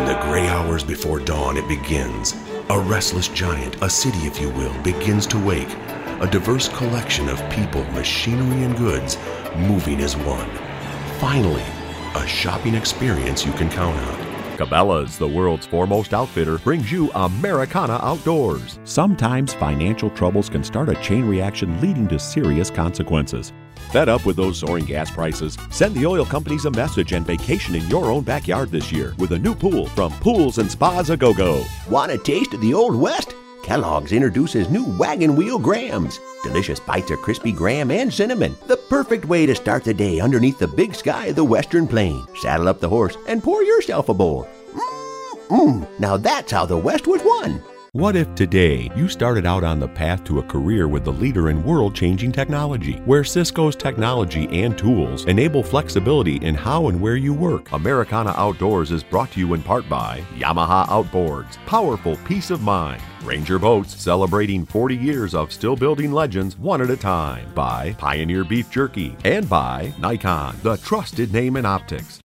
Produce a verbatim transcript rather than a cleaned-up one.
In the gray hours before dawn, it begins. A restless giant, a city if you will, begins to wake. A diverse collection of people, machinery, and goods moving as one. Finally, a shopping experience you can count on. Cabela's, the world's foremost outfitter, brings you Americana Outdoors. Sometimes financial troubles can start a chain reaction leading to serious consequences. Fed up with those soaring gas prices? Send the oil companies a message and vacation in your own backyard this year with a new pool from Pools and Spas A Go-Go. Want a taste of the Old West? Kellogg's introduces new Wagon Wheel Grahams. Delicious bites of crispy graham and cinnamon. The perfect way to start the day underneath the big sky of the Western Plain. Saddle up the horse and pour yourself a bowl. Mmm, now that's how the West was won. What if today you started out on the path to a career with the leader in world-changing technology, where Cisco's technology and tools enable flexibility in how and where you work? Americana Outdoors is brought to you in part by Yamaha Outboards, powerful peace of mind. Ranger Boats, celebrating forty years of still building legends one at a time. By Pioneer Beef Jerky. And by Nikon, the trusted name in optics.